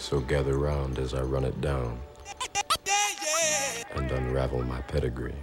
So gather round as I run it down and unravel my pedigree.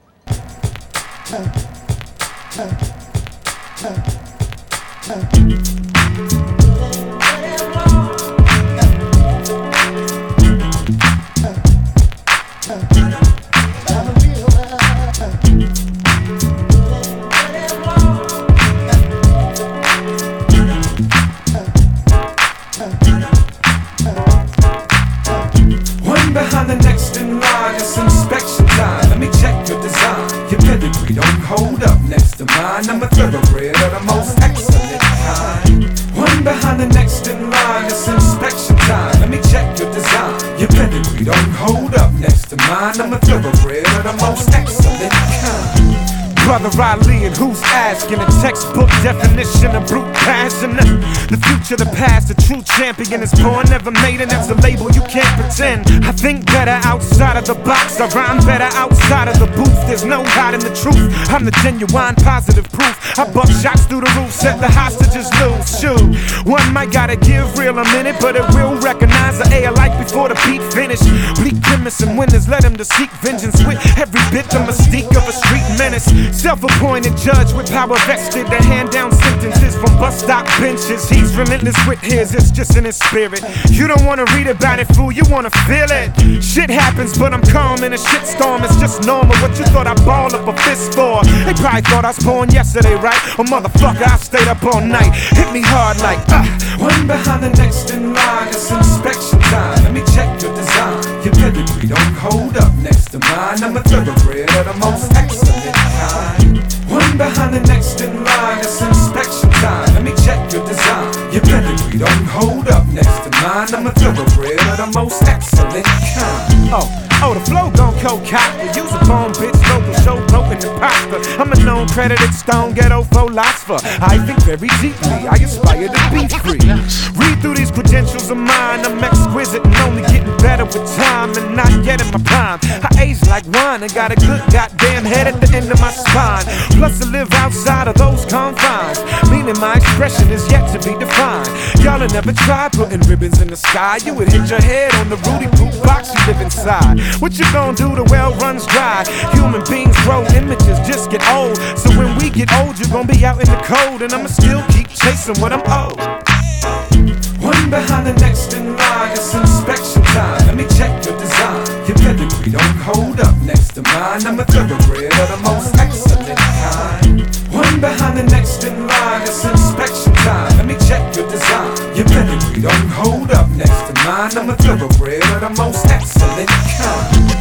Behind the next in line, it's inspection time. Let me check your design. Your pedigree don't hold up next to mine. I'm a thoroughbred of the most excellent kind. One behind the next in line, it's inspection time. Let me check your design. Your pedigree don't hold up next to mine. I'm a thoroughbred of the most excellent kind. Brother Ali, and who's asking? A textbook definition of brute passion. The future, the past, the true champion is born, never made, and that's a label you can't pretend. I think better outside of the box, I rhyme better outside of the booth. There's no hiding the truth, I'm the genuine positive proof. I buck shots through the roof, set the hostages loose. Shoot, one might gotta give real a minute, but it will recognize the A alike before the beat finish. Bleak grimace and winners, let him to seek vengeance with every bit the mystique of a street menace. Self-appointed judge with power vested to hand down sentences from bus stop benches. He's relentless with his, it's just in his spirit. You don't wanna read about it, fool, you wanna feel it. Shit happens, but I'm calm in a shitstorm. It's just normal, what you thought I ball up a fist for? They probably thought I was born yesterday, right? Oh motherfucker, I stayed up all night. Hit me hard like, One behind the next in line, it's inspection time. Let me check your design. Your pedigree don't hold up next to mine. I'm a thoroughbred of the most excellent kind. One behind the next in line, it's inspection time. Let me check your design. Your pedigree don't hold up next to mine. I'm a thoroughbred of the most excellent kind. Oh, the flow gon' cold cop. Use a bone, bitch, local show, broken imposter. I'm a known credited stone ghetto philosopher. I think very deeply, I aspire to be free. Read through these credentials of mine, I'm exquisite and only getting better with time and not yet in my prime. I age like wine and got a good goddamn head at the end of my spine. Plus I live outside of those confines, meaning my expression is yet to be defined. Y'all have never tried putting ribbons in the sky. You would hit your head on the Rudy Poop box you live inside. What you gon' do? The well runs dry. Human beings grow, images just get old. So when we get old, you're gon' be out in the cold, and I'ma still keep chasing what I'm owed. One behind the next in line, it's inspection time. Let me check your design. Your pedigree don't hold up next to mine. I'm a thoroughbred of the most excellent kind. One behind the next in line, it's inspection time. Let me check your design. Your pedigree don't hold up next to mine. I'm a thoroughbred of the most excellent kind.